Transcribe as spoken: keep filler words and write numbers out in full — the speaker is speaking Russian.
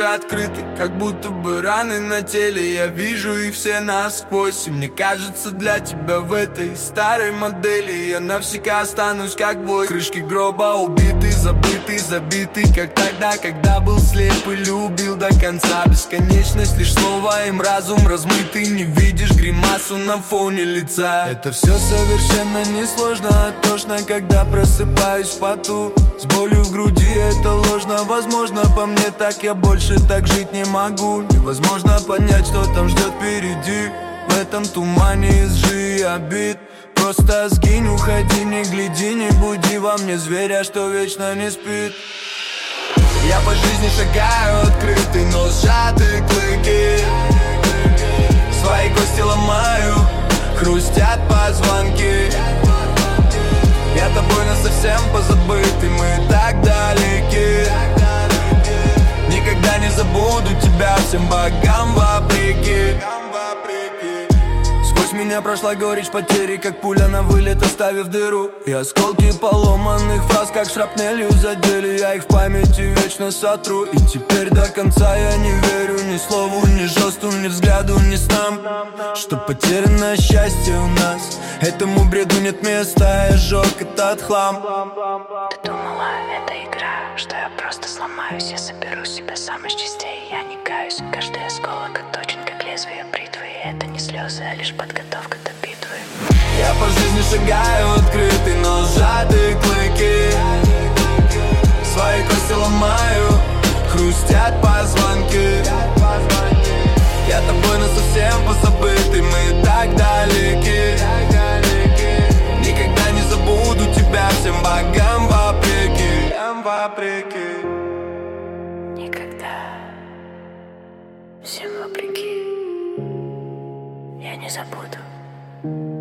открыты, как будто бы раны на теле. Я вижу их все насквозь, и мне кажется, для тебя в этой старой модели я навсегда останусь как бой. Крышки гроба убиты, забыты, забиты, как тогда, когда был слеп и любил до конца. Бесконечность лишь слово, им разум размытый, не видишь гримасу на фоне лица. Это все совершенно несложно, а тошно, когда просыпаюсь в поту, с болью в груди, это ложно. Возможно, по мне так я больше так жить не могу. Невозможно понять, что там ждет впереди, в этом тумане из лжи и обид. Просто сгинь, уходи, не гляди, не буди во мне зверя, что вечно не спит. Я по жизни шагаю открытый, но сжатые клыки. Свои кости ломаю, хрустят позвонки. Я тобой насовсем позабытый, мы так далеки. Никогда не забуду тебя, всем богам вопреки. Сквозь меня прошла горечь потери, как пуля на вылет, оставив дыру. И осколки поломанных фраз, как шрапнелью задели. Я их в памяти вечно сотру. И теперь до конца я не верю ни слову, ни жесту, ни взгляду, ни снам, что потеряно счастье у нас. Этому бреду нет места, я сжег этот хлам. Ты думала, это игра, что я просто сломаюсь. Я соберу себя сам из частей, я не каюсь. Каждый осколок точен, как лезвие бритвы. И это не слезы, а лишь подготовка до битвы. Я по жизни шагаю открытый, но сжатые клыки. Свои кости ломаю, хрустят позвонки. Я тобой насовсем позабытый, мы так далеки. Никогда не забуду тебя, всем богам вопреки, вопреки. Никогда, всем вопреки, я не забуду.